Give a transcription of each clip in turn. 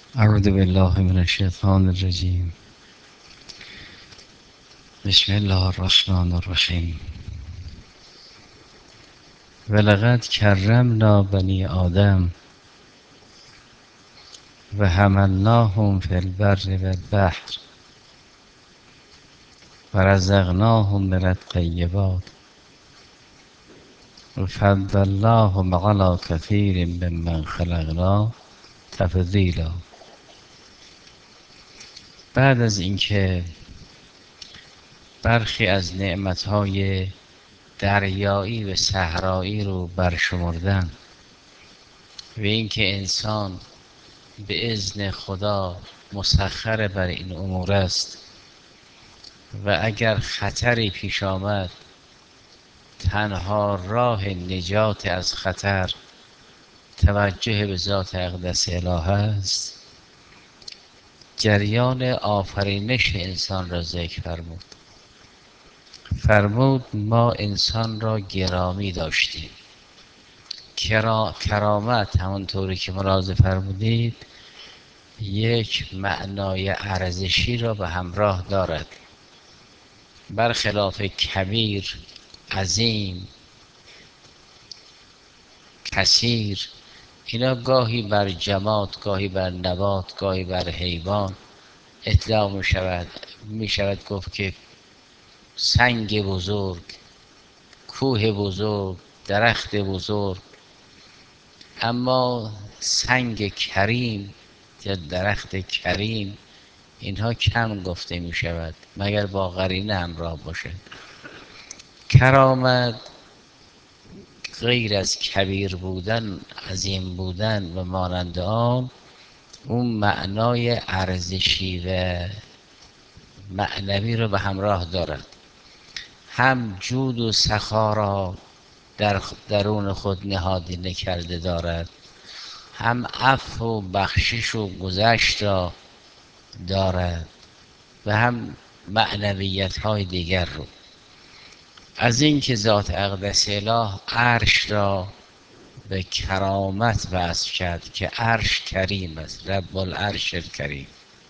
اعوذ بالله من الشیطان الرجیم. بسم الله الرحمن الرحیم. ولقد کرمنا بنی آدم و حملناهم فی البر والبحر و رزقناهم من الطیبات و فضلناهم علی کثیر ممن خلقنا تفضیلا. بعد از اینکه برخی از نعمتهای دریایی و صحرایی رو برشمردن و اینکه انسان به اذن خدا مسخر بر این امور است و اگر خطری پیش آمد تنها راه نجات از خطر توجه به ذات اقدس اله است، جریان آفرینش انسان را ذکر فرمود. فرمود ما انسان را گرامی داشتیم. کرامت همونطوری که ملاحظه فرمودید یک معنای ارزشی را به همراه دارد، برخلاف کبیر، عظیم، کثیر. اینا گاهی بر جماد، گاهی بر نبات، گاهی بر حیوان اطلاق می شود گفت که سنگ بزرگ، کوه بزرگ، درخت بزرگ. اما سنگ کریم یا درخت کریم اینها کم گفته می شود مگر با قرینه همراه باشه. کرامت غیر از کبیر بودن، عظیم بودن و مانند آن، اون معنای ارزشی و معنوی رو به همراه دارد. هم جود و سخا را در درون خود نهادینه کرده دارد، هم عفو و بخشش و گذشت را دارد و هم معنویت های دیگر رو. از این که ذات اقدس اله عرش را به کرامت وصف کرد که عرش کریم است، رب العرش الکریم.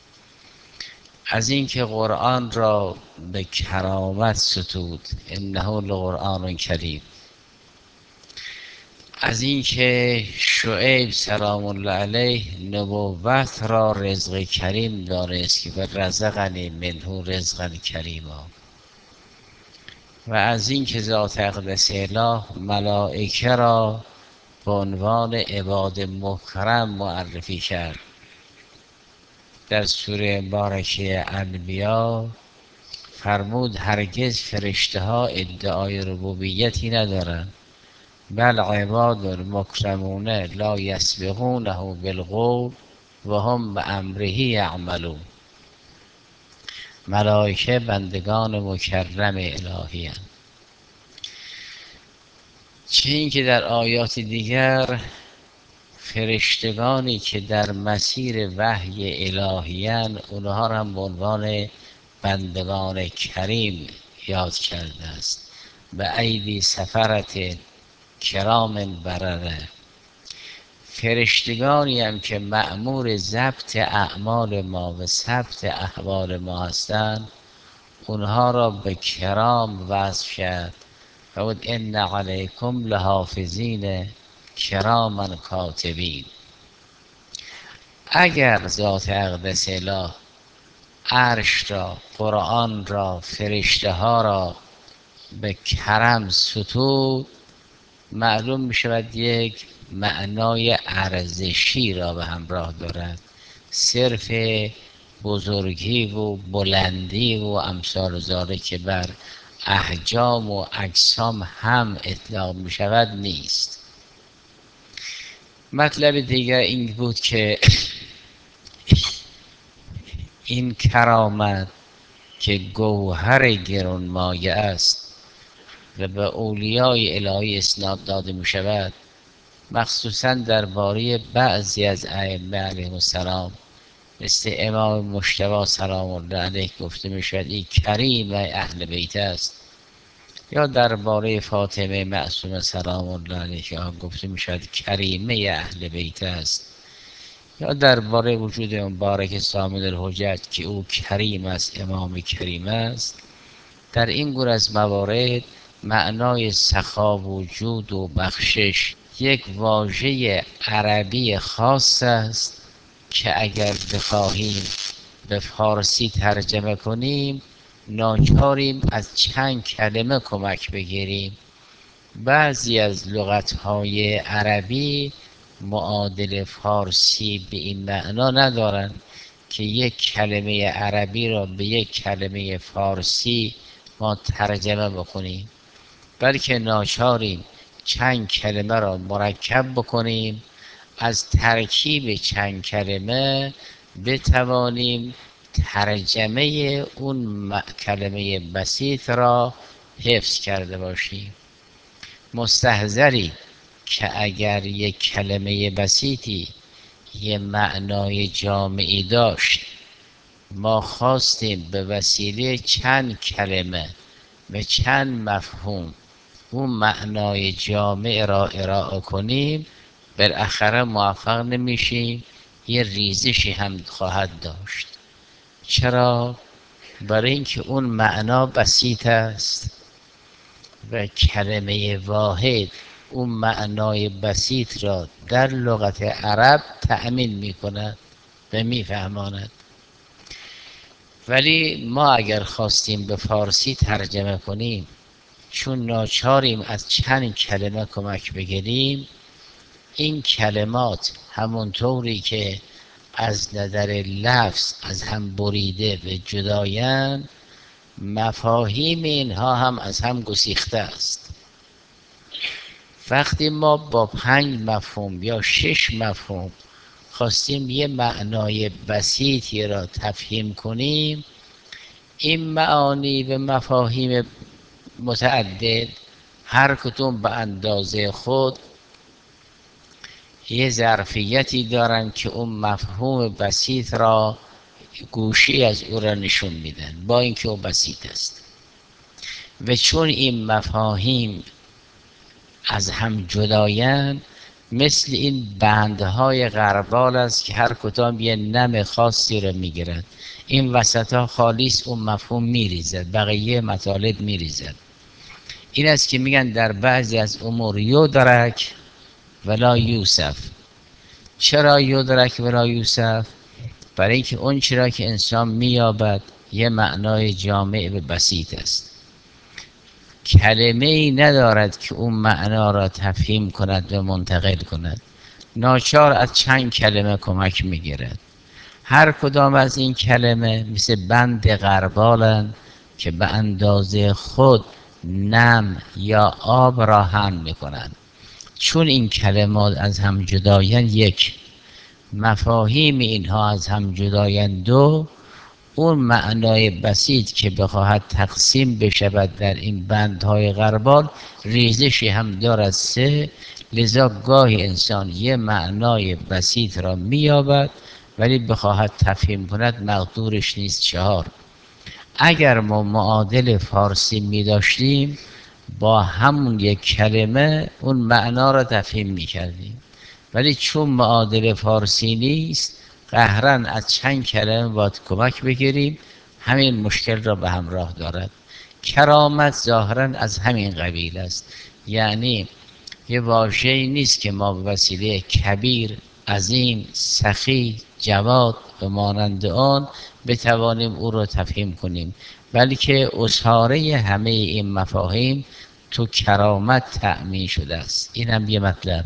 از این که قرآن را به کرامت ستود، انه لقرآن کریم. از این که شعیب سلام الله علیه نبوت را رزق کریم دانست که رزقنی منه رزقا کریما. و از این که ذات اقدس اله ملائکه را به عنوان عباد مکرم معرفی کرد. در سوره مبارکه انبیا فرمود هرگز فرشته ها ادعای ربوبیتی ندارند، بل عباد مکرمون لا یسبقونه بالقول و هم به امره یعملون. ملائکه بندگان مکرم الهی هستند. چه این که در آیات دیگر فرشتگانی که در مسیر وحی الهیان اونها را هم به عنوان بندگان کریم یاد کرده است. به ایدی سفرت کرام برره. فرشتگانی هم که مأمور ضبط اعمال ما و ثبت احوال ما هستند، اونها را به کرام وصف کرد. فرمود ان علیکم لحافظین کراما کاتبین. اگر ذات اقدس اله عرش را، قرآن را، فرشته ها را به کرم ستود، معلوم می شود یک معنای ارزشی را به همراه دارد. صرف بزرگی و بلندی و امثال ذالک که بر احجام و اجسام هم اطلاق می شود نیست. مطلب دیگر این بود که این کرامت که گوهر گرانمایه است و به اولیای الهی اسناد داده می شود، مخصوصا درباره بعضی از ائمه علیهم السلام مثل امام مجتبی سلام الله علیه گفته می شود این کریم اهل بیت است، یا درباره فاطمه معصومه سلام الله علیها گفته می شود کریمه اهل بیت است، یا درباره وجود مبارک صامد الحجت که او کریم است، امام کریم است. در این گونه از موارد معنای سخا و جود و بخشش یک واژه عربی خاص است که اگر بخواهیم به فارسی ترجمه کنیم ناچاریم از چند کلمه کمک بگیریم. بعضی از لغت‌های عربی معادل فارسی به این معنا ندارند که یک کلمه عربی را به یک کلمه فارسی ما ترجمه بکنیم، بلکه ناچاریم چند کلمه را مرکب بکنیم، از ترکیب چند کلمه بتوانیم ترجمه اون کلمه بسیط را حفظ کرده باشیم. مستحضری که اگر یک کلمه بسیطی یه معنای جامعی داشت، ما خواستیم به وسیله چند کلمه و چند مفهوم اون معنای جامع را ارائه کنیم، بالاخره موفق نمیشیم، یه ریزشی هم خواهد داشت. چرا؟ برای اینکه اون معنا بسیط است و کلمه واحد اون معنای بسیط را در لغت عرب تأمین می کند و می فهماند. ولی ما اگر خواستیم به فارسی ترجمه کنیم، چون ناچاریم از چند کلمه کمک بگیریم، این کلمات همونطوری که از نظر لفظ از هم بریده و جدایند، مفاهیم اینها هم از هم گسیخته است. وقتی ما با 5 مفهوم یا 6 مفهوم خواستیم یه معنای بسیطی را تفهیم کنیم، این معانی و مفاهیم متعدد هر کدوم به اندازه خود یه ظرفیتی دارن که اون مفهوم بسیط را گوشی از او را نشون میدن، با اینکه او بسیط است. و چون این مفاهیم از هم جدایند، مثل این بندهای غربال است که هر کدام یه نم خاصی رو میگیرد، این وسط ها خالیس اون مفهوم میریزد، بقیه مطالب میریزد. این است که میگن در بعضی از امور یدرک ولا یوسف. چرا یدرک ولا یوسف؟ برای اینکه اون چرا که انسان مییابد یه معنای جامع و بسیط است، کلمه ای ندارد که اون معنا را تفهیم کند و منتقل کند، ناچار از چند کلمه کمک میگیرد. هر کدام از این کلمه مثل بند غربالند که به اندازه خود نم یا آب را حمل میکنند. چون این کلمات از هم جدایند، یک، مفاهیم اینها از هم جدایند، دو، اون معنای بسیط که بخواهد تقسیم بشود در این بندهای غربال ریزشی هم دارد، سه، لذا گاهی انسان یه معنای بسیط را مییابد ولی بخواهد تفهیم کند مقدورش نیست، چهار. اگر ما معادل فارسی می داشتیم با همون یک کلمه اون معنا را تفهیم می کردیم، ولی چون معادل فارسی نیست قهرن از چند کلمه باید کمک بگیریم، همین مشکل را به همراه دارد. کرامت ظاهرا از همین قبیل است، یعنی یه واژه‌ای نیست که ما به وسیله کبیر، عظیم، سخی، جواد و مانند آن بتوانیم او را تفهیم کنیم، بلکه اساره همه این مفاهیم تو کرامت تأمین شده است. این هم یه مطلب.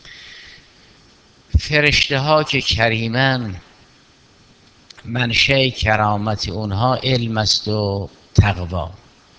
فرشته ها که کریمن، منشأ کرامت اونها علم است و تقوا.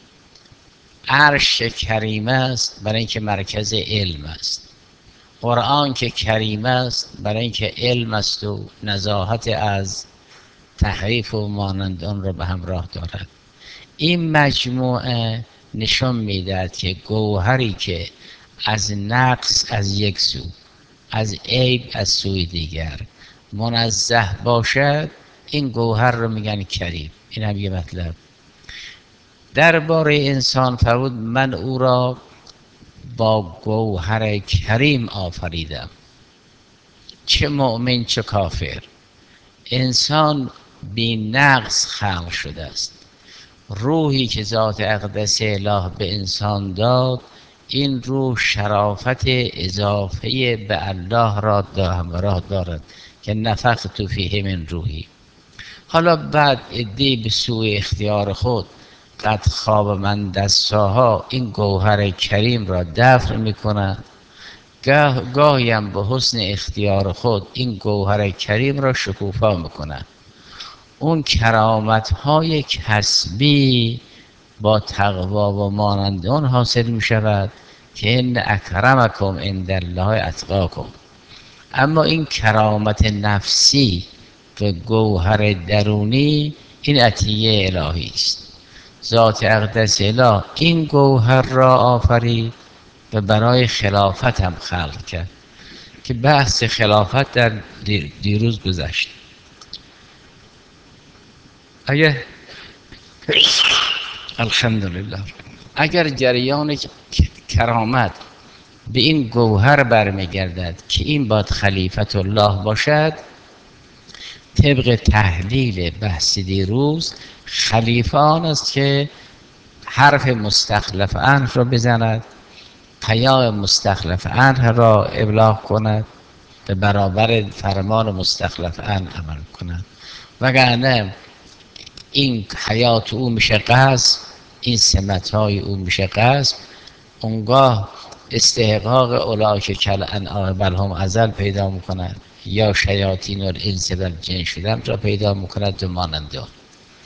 عرش کریم است برای اینکه مرکز علم است. قرآن که کریم است برای اینکه علم است و نزاهت از تحریف و مانند آن را به همراه دارد. این مجموعه نشان میدهد که گوهری که از نقص از یک سو، از عیب از سوی دیگر منزه باشد، این گوهر رو میگن کریم. این هم یه مطلب. درباره انسان فرمود من او را با گوهر کریم آفریدم. چه مؤمن چه کافر، انسان بی نقص خلق شده است. روحی که ذات اقدس اله به انسان داد، این روح شرافت اضافه به الله را همراه دارد که نفخت فیه من روحی. حالا بعد عده‌ای به سوی اختیار خود قد خواب من دستاها این گوهر کریم را دفن میکنند، گاهی هم به حسن اختیار خود این گوهر کریم را شکوفا میکنند. اون کرامت های کسبی با تقوا و مانند اون حاصل می شود که ان اکرمکم عند الله اتقاکم. اما این کرامت نفسی و گوهر درونی این عطیه الهی است. ذات اقدس اله این گوهر را آفرید و برای خلافت هم خلق کرد که بحث خلافت در دیروز گذشت. اگر الحمدلله اگر جریان کرامت به این گوهر برمیگردد که این باید خلیفت الله باشد، طبق تحلیل بحث دیروز خلیفه آن است که حرف مستخلف عنه را بزند، پیام مستخلف عنه را ابلاغ کند، به برابر فرمان مستخلف عنه عمل کند، وگرنه این حیات او میشه غصب، این سمتهای او میشه غصب، اونگاه استحقاق اولئک کالانعام بل هم اضل پیدا میکند، یا شیاطین الانس والجن شدن را پیدا میکند و مانند آن.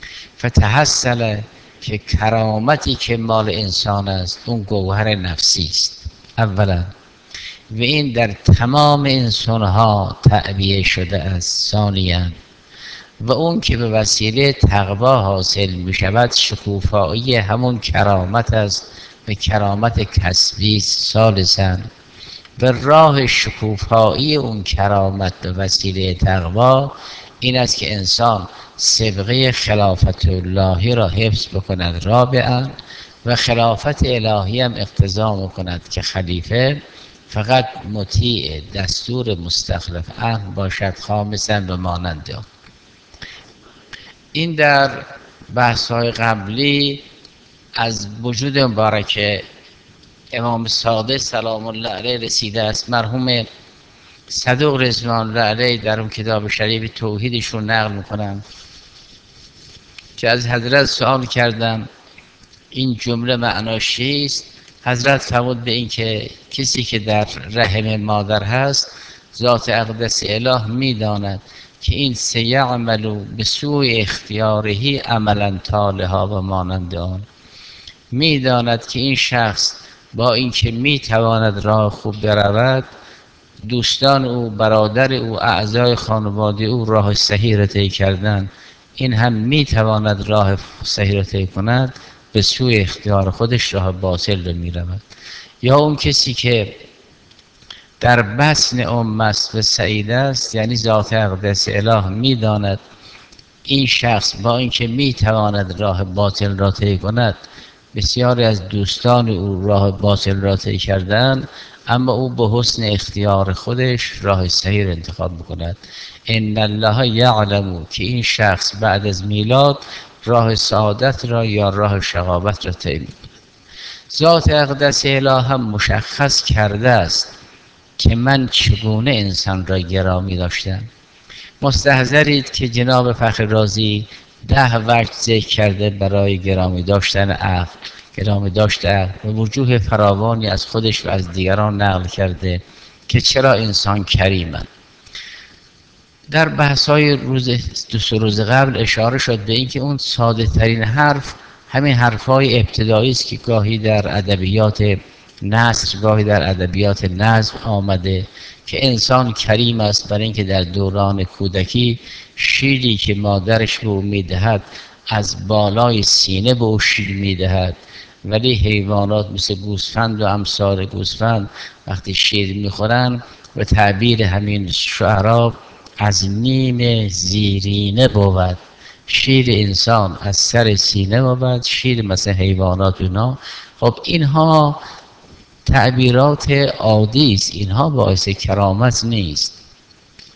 فتحصل که کرامتی که مال انسان است اون گوهر نفسی است اولا، و این در تمام انسانها تعبیه شده است ثانیاً، و اون که به وسیله تقوا حاصل می شود شکوفایی همون کرامت است و کرامت کسبی ثالثاً، و راه شکوفایی اون کرامت به وسیله تقوا این است که انسان سبقه خلافت اللهی را حفظ بکند رابعاً، و خلافت الهی هم اقتضا میکند که خلیفه فقط مطیع دستور مستخلف عنه باشد خامساً و مانند آن. این در بحث‌های قبلی از وجود مبارک امام صادق سلام الله علیه رسیده است. مرحوم صدوق رضوان الله علیه در اون کتاب شریف توحیدشون نقل میکنم که از حضرت سوال کردم این جمله معناش چیست؟ حضرت فرمود به این که کسی که در رحم مادر هست ذات اقدس اله میداند که این سیعمل به سوی اختیارهی عملا طالها و مانند آن، میداند که این شخص با اینکه میتواند راه خوب برود، دوستان او، برادر او، اعضای خانواده او راه صحیح را طی کردن، این هم میتواند راه صحیح را طی کند، به سوی اختیار خودش راه باطل را میرود. یا اون کسی که در بطن ام است و سعید است، یعنی ذات اقدس اله میداند این شخص با اینکه میتواند راه باطل را طی کند، بسیاری از دوستان او راه باطل را طی کردن، اما او به حسن اختیار خودش راه صحیح را انتخاب میکند. ان الله یعلم که این شخص بعد از میلاد راه سعادت را یا راه شقاوت را طی میکند. ذات اقدس اله هم مشخص کرده است که من چگونه انسان را گرامی داشتم. مستحضرید که جناب فخر رازی 10 وجه ذکر کرده برای گرامی داشتن عقل، گرامی داشت عقل، و وجوه فراوانی از خودش و از دیگران نقل کرده که چرا انسان کریمند. در بحث‌های روز قبل اشاره شد به اینکه اون ساده ترین حرف همین حرف‌های ابتدایی است که گاهی در ادبیات نثر گاهی در ادبیات نظم آمده که انسان کریم است برای اینکه در دوران کودکی شیری که مادرش به او میدهد از بالای سینه به او شیر میدهد، ولی حیوانات مثل گوسفند و امثال گوسفند وقتی شیر میخورن به تعبیر همین شعرا از نیم زیرینه بود. شیر انسان از سر سینه بود، شیر مثل حیوانات اونا. خب اینها تعبیرات عادی است، اینها باعث کرامت نیست.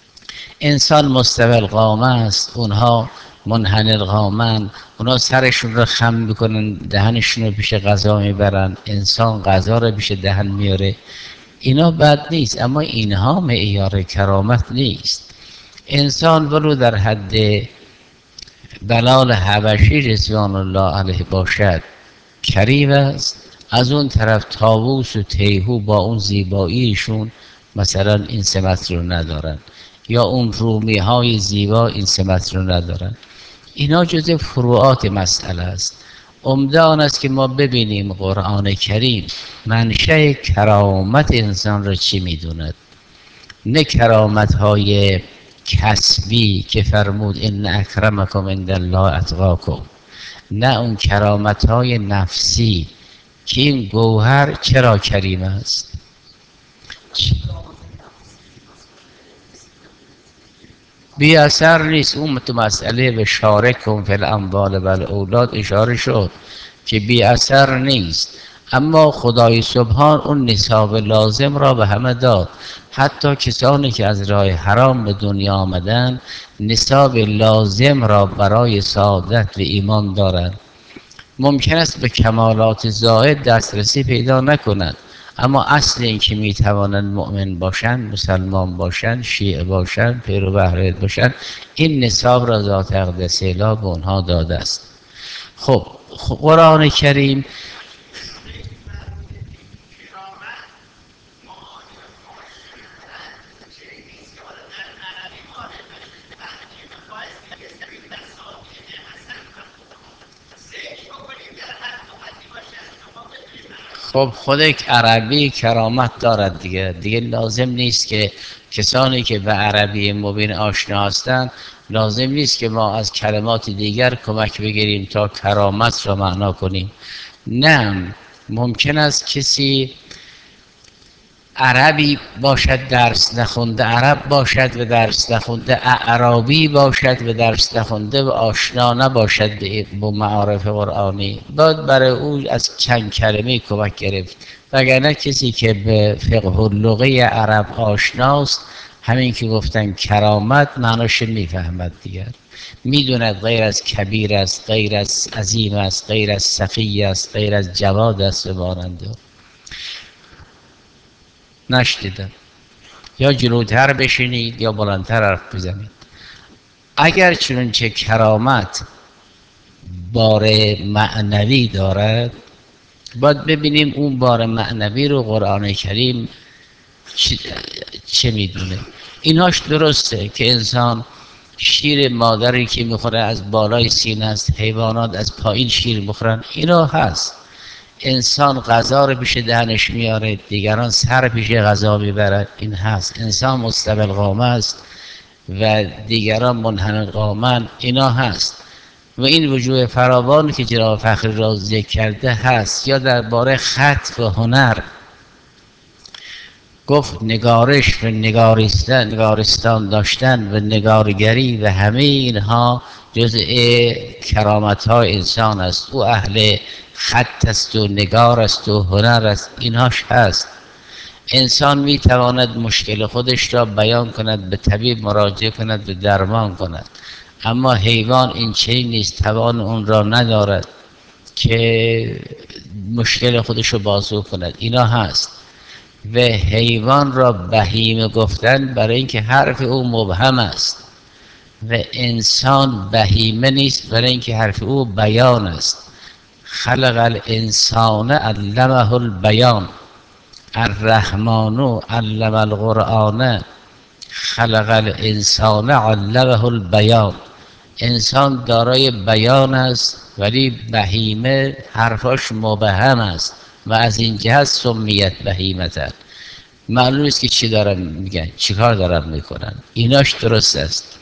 انسان مستوی القامه است، اونها منحنی القامن، اونها سرشون رو خم میکنن، دهنشون رو پیش غذا میبرن، انسان غذا رو پیش دهن میاره. اینا بد نیست، اما اینها معیار کرامت نیست. انسان ولو در حد بلال حبشی رضوان الله علیه باشد کریم است، از اون طرف طاووس و تیهو با اون زیباییشون مثلا این سمت رو ندارن، یا اون رومی های زیبا این سمت رو ندارن. اینا جز فروعات مسئله است. عمده آن است که ما ببینیم قرآن کریم منشأ کرامت انسان را چی میدوند. نه کرامت های کسبی که فرمود ان اکرمکم عند الله اتقاکم، نه اون کرامت های نفسی که این گوهر چرا کریم است. بی اثر نیست. اون تو مسئله به شارکم فی الاموال و الاولاد اشاره شد که بی اثر نیست، اما خدای سبحان اون نصاب لازم را به همه داد. حتی کسانی که از راه حرام به دنیا آمدن نصاب لازم را برای سعادت و ایمان دارند. ممکن است به کمالات زائد دسترسی پیدا نکنند، اما اصل این که می توانند مؤمن باشند، مسلمان باشند، شیعه باشند، پیرو اهل باشند، این نصاب را ذات اقدس اله به اونها داده است. خب قرآن کریم خب خود یک عربی کرامت دارد دیگه لازم نیست که کسانی که به عربی مبین آشنا هستند لازم نیست که ما از کلمات دیگر کمک بگیریم تا کرامت را معنا کنیم. نه، ممکن است کسی عربی باشد درس نخونده، عرب باشد و درس نخونده، اعرابی باشد و درس نخونده و آشنا نباشد با معارف قرآنی، باید برای او از چند کلمه کمک گرفت. وگرنه کسی که به فقه اللغه عرب آشناست، همین که گفتن کرامت معناش میفهمد دیگر، میدوند غیر از کبیر است، غیر از عظیم است، غیر از سخی است، غیر از جواد است و ماننده. نشنیدم. یا جلوتر بشینید یا بلندتر حرف بزنید. اگر چنانچه کرامت بار معنوی دارد، باید ببینیم اون بار معنوی رو قرآن کریم چه میدونه. ایناش درسته که انسان شیر مادری که میخوره از بالای سینه است، حیوانات از پایین شیر میخورن، اینا هست. انسان غذا رو پیش دهنش میاره، دیگران سر پیش غذا میبرد، این هست. انسان مستوی القامه است و دیگران منحنی القامه، اینا هست. و این وجوه فراوان که جناب فخری را ذکر کرده هست. یا درباره خط و هنر گفت نگارش و نگارستان داشتن و نگارگری و همه اینها جزء کرامت های انسان است. او اهل خط است و نگار است و هنر است، اینهاش هست. انسان می تواند مشکل خودش را بیان کند، به طبیب مراجعه کند و درمان کند، اما حیوان این چنین نیست، توان اون را ندارد که مشکل خودش رو بازگو کند. اینا هست. و حیوان را بهیمه گفتن برای اینکه حرف او مبهم است، و انسان بهیمه نیست برای اینکه حرف او بیان است. خلق الانسان علمه البیان، الرحمن علم القرآن خلق الانسان علمه البیان. انسان دارای بیان است ولی بهیمه حرفاش مبهم است و از این جهت سمیت بهیمتن. معلوم است که چی دارن میگن، چی کار دارن میکنن، ایناش درست است.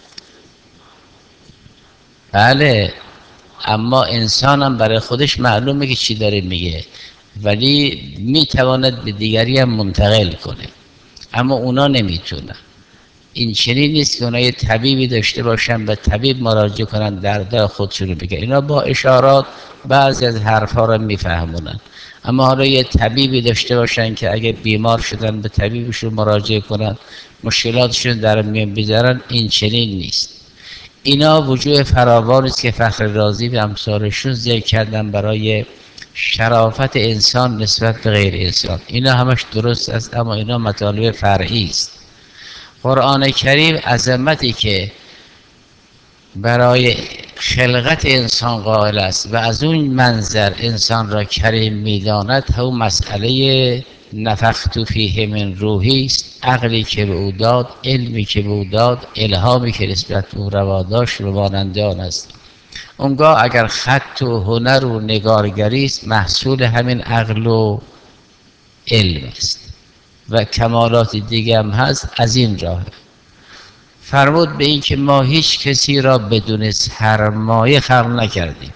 بله، اما انسان هم برای خودش معلومه که چی داره میگه، ولی میتواند به دیگری هم منتقل کنه، اما اونا نمیتونن. این چنین نیست که اونا یه طبیبی داشته باشن به طبیب مراجعه کنن دردای خودشونو بگن. اینا با اشارات بعضی از حرفا رو میفهمونن، اما حالا یه طبیبی داشته باشن که اگه بیمار شدن به طبیبشون مراجعه کنن، مشکلاتشون در میان بیارن، این چنین نیست. اینا وجوه فراوانی است که فخر رازی و امثالشون ذکر کردن برای شرافت انسان نسبت به غیر انسان. اینا همش درست است، اما اینا مطالب فرعی است. قرآن کریم عظمتی که برای خلقت انسان قائل است و از اون منظر انسان را کریم میداند، همون مسئله نفخت فیه من روحی است. عقلی که به او داد، علمی که به او داد، الهامی که نسبت به او روا داشت و مانند آن است. اونگاه اگر خط و هنر و نگارگری است، محصول همین عقل و علم است و کمالات دیگه هم هست. از این راه فرمود به این که ما هیچ کسی را بدون سرمایه خلق نکردیم.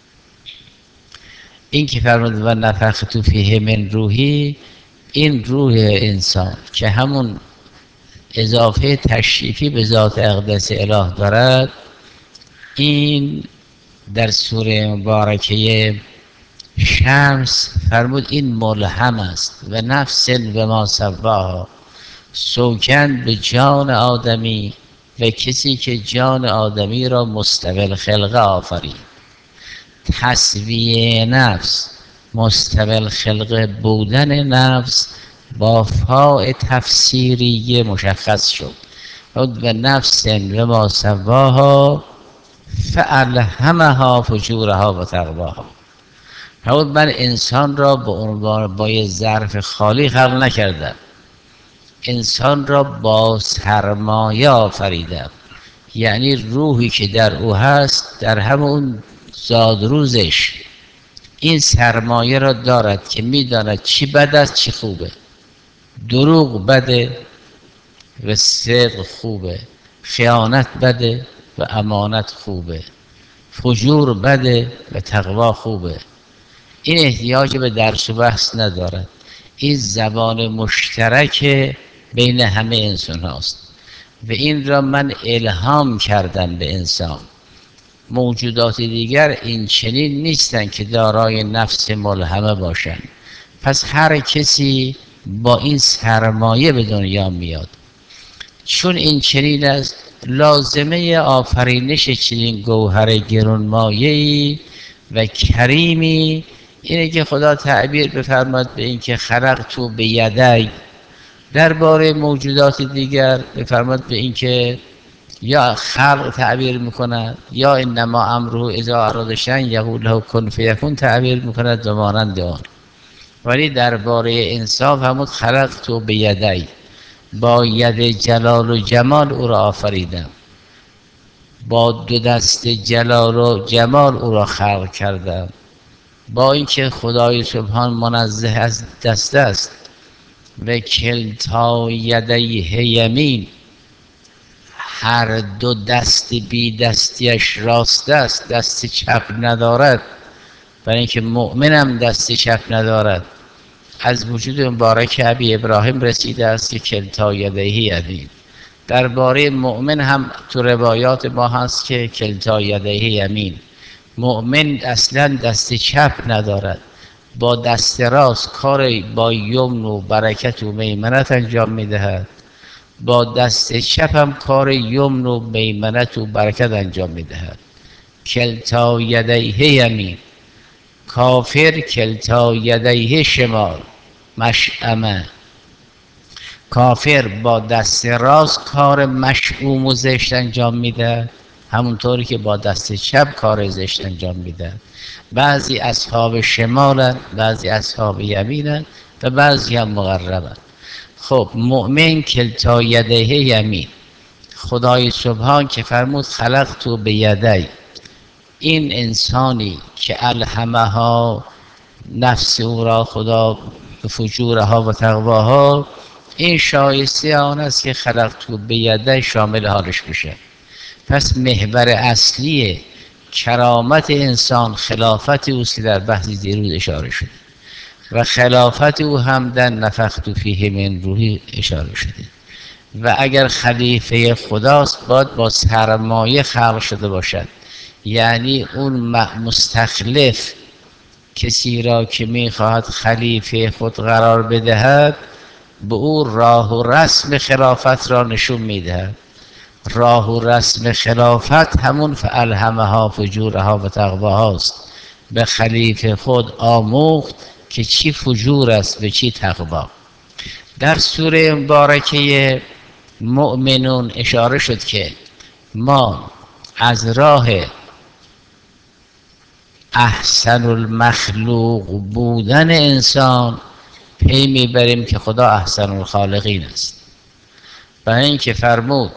این که فرمود و نفخت فیه من روحی، این روح انسان که همون اضافه تشریفی به ذات اقدس اله دارد، این در سوره مبارکه شمس فرمود این ملهم است و نفس و ما سواها، سوگند به جان آدمی و کسی که جان آدمی را مستقل خلقه آفرید. تسویه نفس، مستقل خلقه بودن نفس با فاء تفسیری مشخص شد. و نفس و ما سواها فالهمها فجورها و تقواها. من انسان را به عنوان با یه ظرف خالی خلق نکردم، انسان را با سرمایه آفریدم. یعنی روحی که در او هست در همون زادروزش این سرمایه را دارد که میداند چی بد است چی خوبه. دروغ بده و صدق خوبه، خیانت بده و امانت خوبه، فجور بده و تقوا خوبه. این احتیاج به درس و بحث ندارد. این زبان مشترک بین همه انسان هاست و این را من الهام کردم به انسان. موجودات دیگر این چنین نیستند که دارای نفس ملهمه باشند. پس هر کسی با این سرمایه به دنیا میاد. چون این چنین است، لازمه آفرینش چنین گوهر گرانمایه‌ای و کریمی اینه که خدا تعبیر بفرماد به این که خلقت به یدی. درباره موجودات دیگر بفرماد به این که یا خلق تعبیر میکند یا انما امره اذا اراد شیئا یقول له کن فیکون تعبیر میکند و مانند آن. ولی درباره انسان فرمود خلقت به یدی، با ید جلال و جمال او را آفریدم، با دو دست جلال و جمال او را خلق کردم. با اینکه خدای سبحان منزه از دست است و کلتا یدیه یمین، هر دو دست بی دستیش راست است، دست چپ ندارد، برای اینکه مؤمنم دست چپ ندارد. از وجود مبارک ابی ابراهیم رسیده است که کلتا یدیه یمین. درباره مؤمن هم تو روایات ما هست که کلتا یدیه یمین. مؤمن اصلا دست چپ ندارد، با دست راست کار با یمن و برکت و میمنت انجام میدهد، با دست چپ هم کار یمن و میمنت و برکت انجام میدهد. کلتا یدیه یمین. کافر کلتا یدیه شمال، مشأمه. کافر با دست راست کار مشؤوم و زشت انجام میده، همونطوری که با دست چپ کار زشت انجام میده. بعضی اصحاب شمالن، بعضی اصحاب یمینن و بعضی هم مقربن. خب مؤمن کلتا یدیه یمین. خدای سبحان که فرمود خلقت به یدی، این انسانی که الهمها نفس او را خدا به فجورها و تقواها، این شایسته آن است که خلقت به یدی شامل حالش بشه. پس محور اصلی کرامت انسان خلافت اوست که در بحث دیروز اشاره شده و خلافت او هم در نفخت فیه من روحی اشاره شده. و اگر خلیفه خداست باید با سرمایه خلق شده باشد، یعنی اون مستخلف کسی را که میخواهد خلیفه خود قرار بدهد به او راه و رسم خلافت را نشون میدهد. راه و رسم خلافت همون فالهمها فجورها و تقواهاست. به خلیفه خود آموخت که چی فجور است و چی تقوا. در سوره مبارکه مؤمنون اشاره شد که ما از راه احسن المخلوق بودن انسان پی میبریم که خدا احسن الخالقین است. برای اینکه فرمود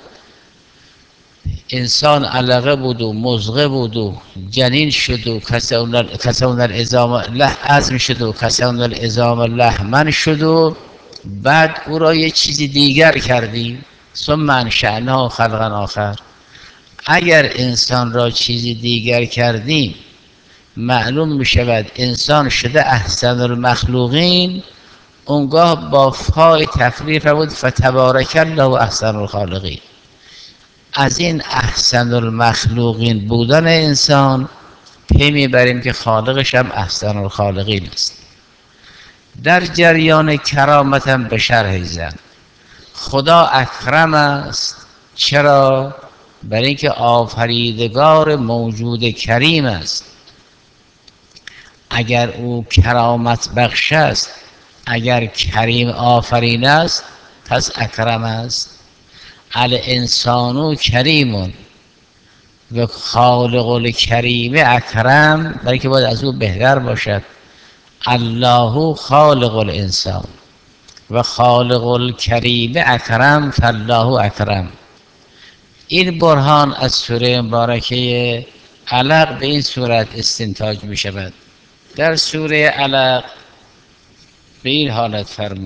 انسان علقه بود و مضغه بود و جنین شد و کسون العظام عظم شد و کسون العظام لحما شد و بعد او را یه چیزی دیگر کردیم ثم انشأناه خلقا آخر. اگر انسان را چیزی دیگر کردیم معلوم می شود انسان شده احسن المخلوقین، اونگاه با فای تفریف بود فتبارک الله و احسن الخالقین. از این احسن المخلوقین بودن انسان پی میبریم که خالقش هم احسن الخالقین است. در جریان کرامت هم به شرح زن خدا اکرم است. چرا؟ برای اینکه آفریدگار موجود کریم است. اگر او کرامت بخش است، اگر کریم آفرین است، پس اکرم است. الانسان کریم و خالق الکریم اکرم، برای که باید از او بهتر باشد. الله خالق الانسان و خالق الکریم اکرم فالله اکرم. این برهان از سوره مبارکه علق به این صورت استنتاج می شود. در سوره علق به این حالت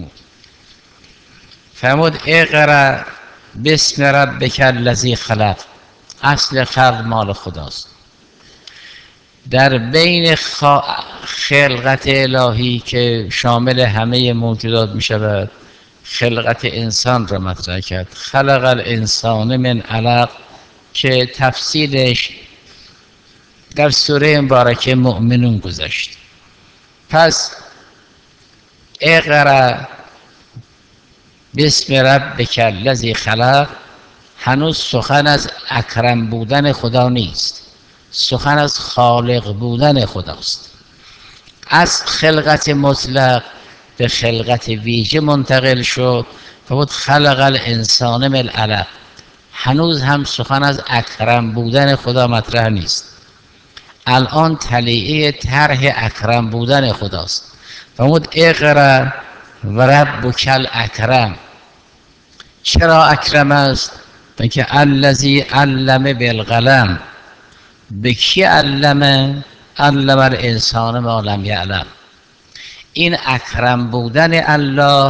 فرمود اقرأ بسم ربک الذی خلق. اصل خلق مال خداست. در بین خلقت الهی که شامل همه موجودات می شود خلقت انسان را مطرح کرد. خلق الانسان من علق که تفصیلش در سوره مبارکه مؤمنون گذشت. پس اقرأ بسم ربک الذی خلق هنوز سخن از اکرم بودن خدا نیست، سخن از خالق بودن خداست. از خلقت مطلق به خلقت ویژه منتقل شد. فرمود خلق الانسان من علق. هنوز هم سخن از اکرم بودن خدا مطرح نیست. الان طلیعه طرح اکرم بودن خداست. فرمود اقرأ و ربک الاکرم. چرا اکرم است؟ بلکه الذی علم بالقلم. به کی علم؟ علم الانسان ما لم یعلم. این اکرم بودن الله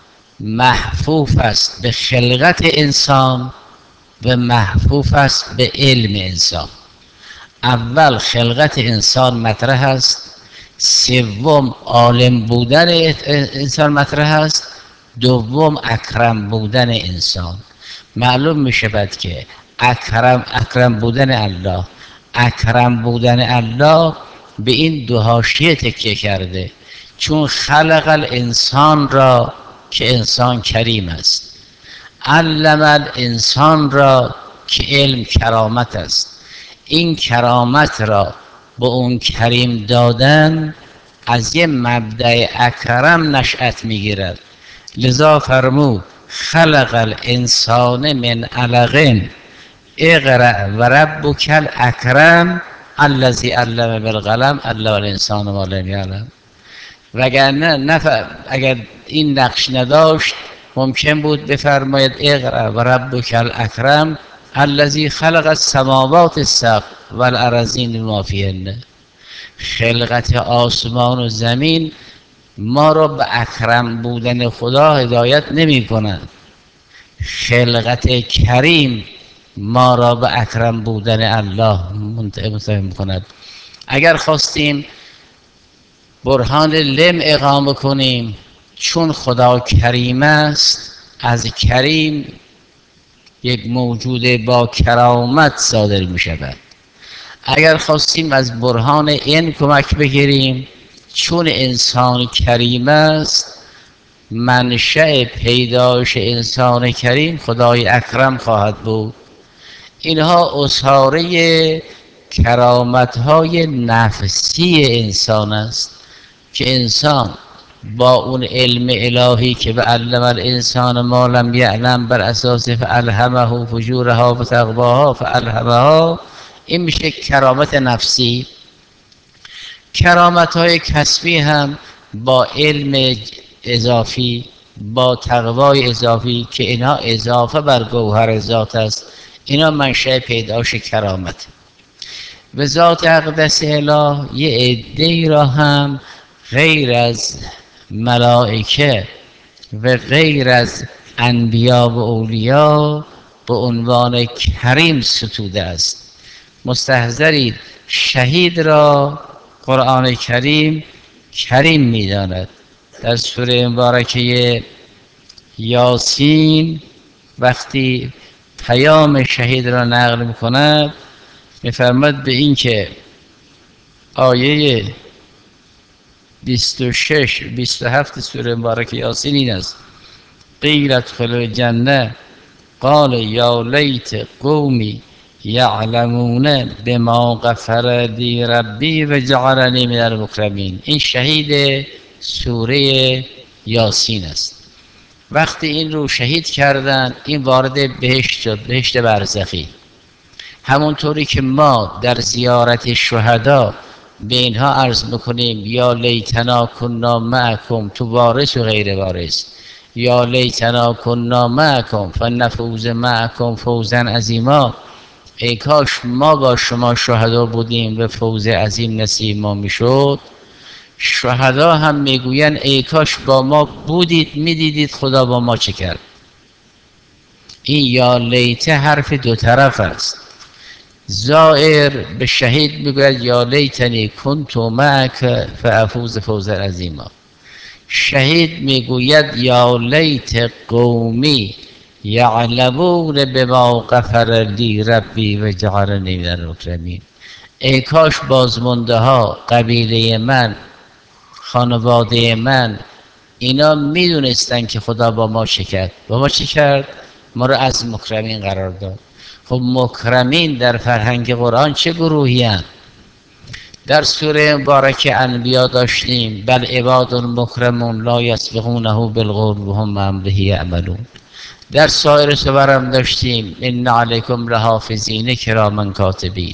محفوف است به خلقت انسان و محفوف است به علم انسان. اول خلقت انسان مطرح است، سوم عالم بودن انسان مطرح است، دوم اکرم بودن انسان. معلوم می شود که اکرم بودن الله، اکرم بودن الله به این دو حاشیه تکیه کرده. چون خلق الانسان را که انسان کریم است، علم الانسان را که علم کرامت است. این کرامت را به اون کریم دادن از یه مبدأ اکرم نشأت میگیرد. لذا فرمود خلق الانسان من علق اقرأ و ربک الاکرم الذی علم بالقلم علم الانسان ما لم یعلم. وگرنه اگر این نقش نداشت ممکن بود بفرماید اقرأ و ربک الاکرم الذی خلق السماوات السبع والارضین ما فیهن. خلقت آسمان و زمین ما را به اکرم بودن خدا هدایت نمی کند. خلقت کریم ما را به اکرم بودن الله منتهی می کند. اگر خواستیم برهان لم اقامه کنیم، چون خدا کریم است، از کریم یک موجود با کرامت صادر می شود. اگر خواستیم از برهان این کمک بگیریم، چون انسان کریم است، منشأ پیدایش انسان کریم خدای اکرم خواهد بود. اینها اصاره کرامت‌های نفسی انسان است که انسان با اون علم الهی که به علم الانسان ما لم یعلم، بر اساس فالهمه فجورها و تقواها فالهمها، این میشه کرامت نفسی. کرامت های کسبی هم با علم اضافی، با تقوای اضافی که اینها اضافه بر گوهر ذات است، اینا منشأ پیداش کرامت. و ذات اقدس اله یه عده‌ای را هم غیر از ملائکه و غیر از انبیا و اولیا به عنوان کریم ستوده است. مستحضرید شهید را قرآن کریم کریم می‌داند. در سوره مبارکه یاسین وقتی پیام شهید را نقل می‌کند می‌فرماید به این که آیه 26 27 سوره مبارکه یاسین این است: قیل ادخلوا الجنه قال یا لیت قومی یعلمون بما غفر لی ربی و جعلنی من المکرمین. این شهید سوره یاسین است. وقتی این رو شهید کردن این وارد بهشت شد، بهشت برزخی. همونطوری که ما در زیارت شهدا به اینها عرض میکنیم یا لیتنا کنا معکم، تو وارث و غیر وارث، یا لیتنا کنا معکم فنفوز معکم فوزا عظیما، ای کاش ما با شما شهدا بودیم و فوز عظیم نصیب ما میشد. شهدا هم میگوین ای کاش با ما بودید میدیدید خدا با ما چه کرد. این یا لیته حرف دو طرف است. زائر به شهید میگوید یا لیتنی کنت معک فافوز فوزا عظیما. شهید میگوید یا لیت قومی یعلمون بما غفر لی ربی و جعلنی من المکرمین. ای کاش بازمانده ها، قبیله من، خانواده من، اینا میدونستن که خدا با ما چه کرد. با ما چه کرد؟ ما رو از مکرمین قرار داد. خب مکرمین در فرهنگ قرآن چه گروهی هستند؟ در سوره مبارکه انبیا داشتیم بل عباد مکرمون لا یسبقونه بالقول وهم بامره یعملون. در سایر سور هم داشتیم ان علیکم لحافظین کراما کاتبین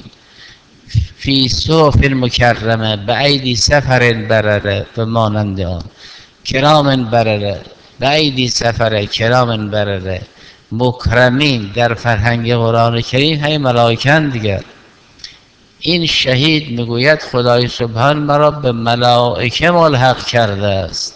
فی صحف مکرمه بایدی سفر برره و مانند آن، کرام برره بایدی سفر کرام برره. مکرمین در فرهنگ قرآن کریم های ملائکه دیگر. این شهید میگوید خدای سبحان مرا به ملائکه ملحق کرده است.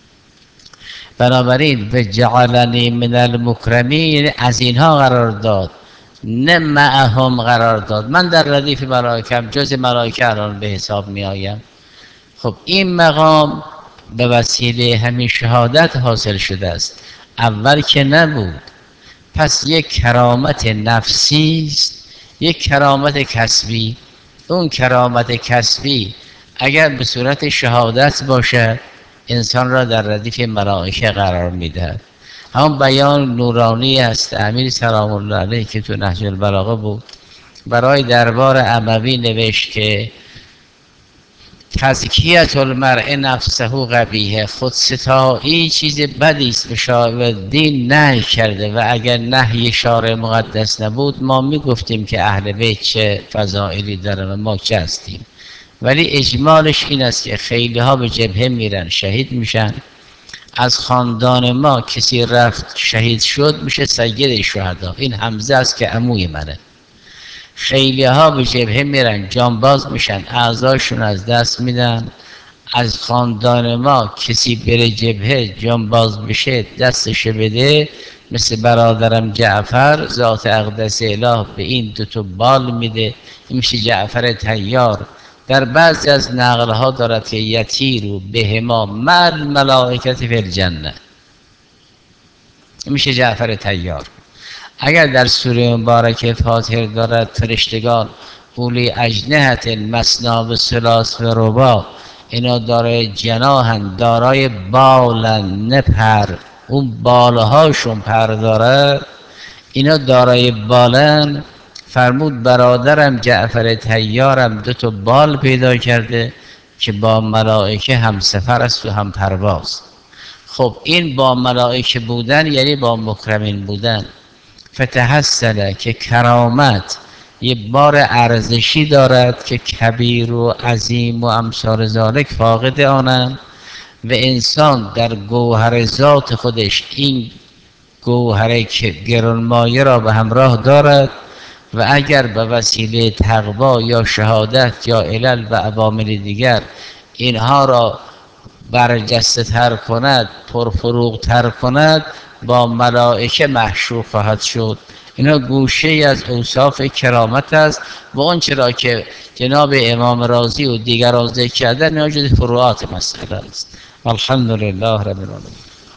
بنابراین و جعلنی من المکرمین، از اینها قرار داد، نه معهم قرار داد. من در ردیف ملائکم، جز ملائکه الان به حساب می آیم. خب این مقام به وسیله همین شهادت حاصل شده است، اول که نبود. پس یک کرامت نفسی است، یک کرامت کسبی. اون کرامت کسبی اگر به صورت شهادت باشه انسان را در ردیف ملائکه قرار میدهد. همون بیان نورانی است امیر سلام الله علیه که تو نهج البلاغه بود، برای دربار اموی نوشت که تزکیت المرء نفسه قبیحه، خودستایی چیز بدی است و دین نهی کرده و اگر نهی شارع مقدس نبود ما میگفتیم که اهل بیت چه فضائلی داره و ما چه هستیم. ولی اجمالش این است که خیلی ها به جبهه میرن شهید میشن. از خاندان ما کسی رفت شهید شد میشه سید شهدا. این حمزه است که عموی منه. خیلی ها به جبهه میرن جانباز میشن، اعضاشون از دست میدن. از خاندان ما کسی بره جبهه جانباز بشه دستش بده، مثل برادرم جعفر ذات اقدس اله به این دوتا بال میده، این میشه جعفر طیار. در بعضی از نقل ها دارد که یطیر بهما مع الملائکة فی الجنه، این میشه جعفر طیار. اگر در سوره مبارکه فاتحه دارد فرشتگان اولی اجنحة مثنی و ثلاث و رباع، اینا دارای جناحن، دارای بالن، نه پر. اون بالهاشون پر داره، اینا دارای بالن. فرمود برادرم جعفر طیارم 2 تا بال پیدا کرده که با ملائکه هم سفر است و هم پرواز. خب این با ملائکه بودن یعنی با مکرمین بودن. فتحسن که کرامت یه بار ارزشی دارد که کبیر و عظیم و امثال ذالک فاقد آنند و انسان در گوهر ذات خودش این گوهر گرانمایه را به همراه دارد و اگر به وسیله تقوا یا شهادت یا علل و عوامل دیگر اینها را برجسته تر کند، پرفروغ تر کند، با ملائکه محشور خواهد شد. اینا گوشه ای از اوصاف کرامت است و اون چرا که جناب امام رازی و دیگران ذکر کردن اینا جز فروعات مسئله است. الحمدلله رب العالمین.